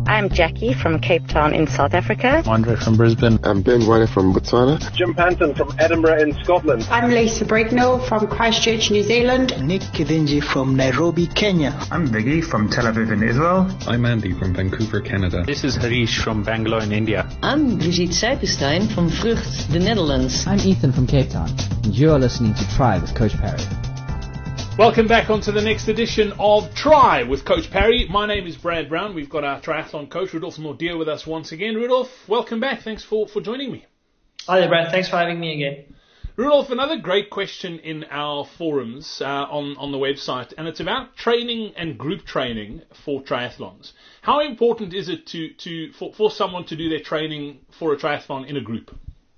I'm Jackie from Cape Town in South Africa. Andre from Brisbane. I'm Ben White from Botswana. Jim Panton from Edinburgh in Scotland. I'm Lisa Brignall from Christchurch, New Zealand. Nick Kidinji from Nairobi, Kenya. I'm Viggy from Tel Aviv in Israel. I'm Andy from Vancouver, Canada. This is Harish from Bangalore in India. I'm Brigitte Seipenstein from Vrucht, the Netherlands. I'm Ethan from Cape Town, and you're listening to Try with Coach Parry. Welcome back onto the next edition of Try with Coach Parry. My name is Brad Brown. We've got our triathlon coach, Rudolf Nordier, with us once again. Rudolf, welcome back. Thanks for joining me. Hi there, Brad. Thanks for having me again. Rudolf, another great question in our forums on the website, and it's about training and group training for triathlons. How important is it for someone to do their training for a triathlon in a group?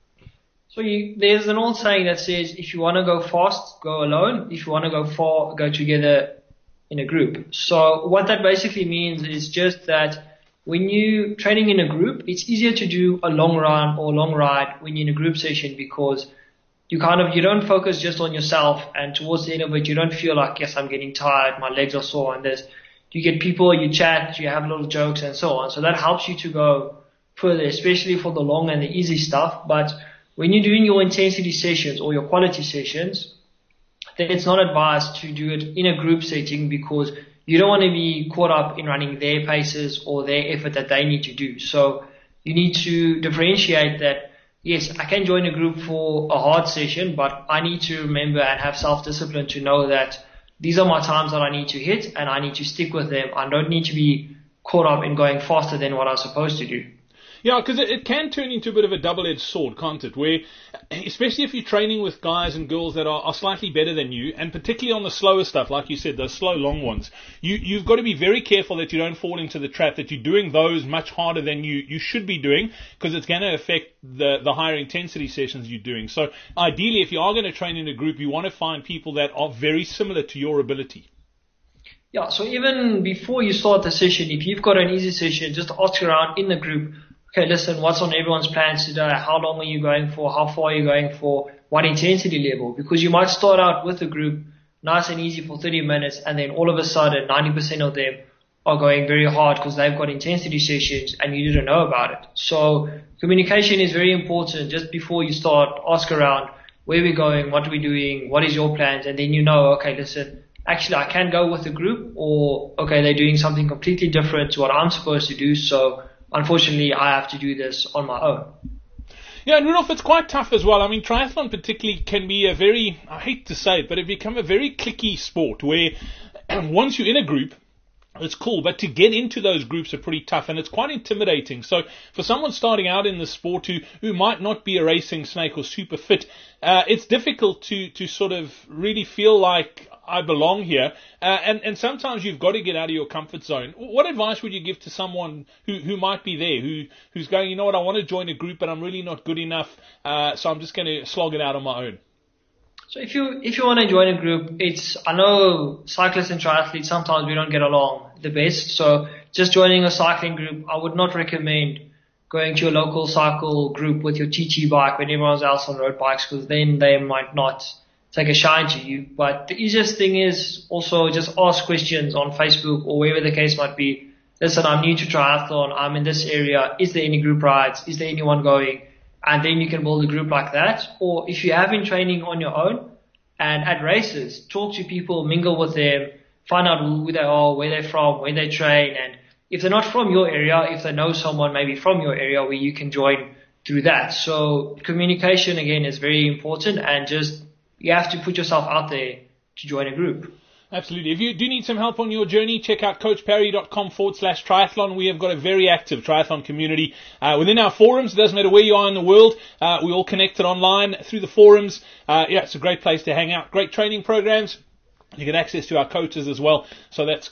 So there's an old saying that says, if you want to go fast, go alone. If you want to go far, go together in a group. So what that basically means is just that when you're training in a group, it's easier to do a long run or long ride when you're in a group session, because you don't focus just on yourself, and towards the end of it, you don't feel like, yes, I'm getting tired, my legs are sore, and you get people, you chat, you have little jokes and so on. So that helps you to go further, especially for the long and the easy stuff. But when you're doing your intensity sessions or your quality sessions, then it's not advised to do it in a group setting, because you don't want to be caught up in running their paces or their effort that they need to do. So you need to differentiate that, yes, I can join a group for a hard session, but I need to remember and have self-discipline to know that these are my times that I need to hit and I need to stick with them. I don't need to be caught up in going faster than what I'm supposed to do. Yeah, because it can turn into a bit of a double-edged sword, can't it? Where, especially if you're training with guys and girls that are slightly better than you, and particularly on the slower stuff, like you said, those slow, long ones, you've got to be very careful that you don't fall into the trap that you're doing those much harder than you should be doing, because it's going to affect the higher intensity sessions you're doing. So ideally, if you are going to train in a group, you want to find people that are very similar to your ability. Yeah, so even before you start the session, if you've got an easy session, just ask around in the group, okay, listen, what's on everyone's plans today? How long are you going for? How far are you going for? What intensity level? Because you might start out with a group nice and easy for 30 minutes, and then all of a sudden 90% of them are going very hard because they've got intensity sessions and you didn't know about it. So communication is very important. Just before you start, ask around, where are we going? What are we doing? What is your plans? And then you know, okay, listen, actually I can go with a group, or okay, they're doing something completely different to what I'm supposed to do. So unfortunately, I have to do this on my own. Yeah, and Rudolf, it's quite tough as well. I mean, triathlon particularly can be a very, I hate to say it, but it become a very cliquey sport where once you're in a group, it's cool, but to get into those groups are pretty tough, and it's quite intimidating. So for someone starting out in the sport who might not be a racing snake or super fit, it's difficult to sort of really feel like I belong here, and sometimes you've got to get out of your comfort zone. What advice would you give to someone who might be there, who's going, you know what, I want to join a group, but I'm really not good enough, so I'm just going to slog it out on my own? So if you want to join a group, I know cyclists and triathletes, sometimes we don't get along the best. So just joining a cycling group, I would not recommend going to your local cycle group with your TT bike when everyone else on road bikes, because then they might not take a shine to you. But the easiest thing is also just ask questions on Facebook or wherever the case might be. Listen, I'm new to triathlon. I'm in this area. Is there any group rides? Is there anyone going? And then you can build a group like that. Or if you have been training on your own and at races, talk to people, mingle with them, find out who they are, where they're from, where they train. And if they're not from your area, if they know someone maybe from your area, where you can join through that. So communication, again, is very important, and just you have to put yourself out there to join a group. Absolutely. If you do need some help on your journey, check out coachparry.com/triathlon. We have got a very active triathlon community within our forums. It doesn't matter where you are in the world. We all connected online through the forums. It's a great place to hang out. Great training programs. You get access to our coaches as well. So that's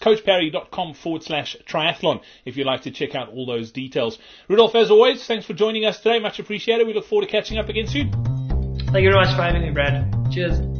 coachparry.com/triathlon if you'd like to check out all those details. Rudolf, as always, thanks for joining us today. Much appreciated. We look forward to catching up again soon. Thank you very much for having me, Brad. Cheers.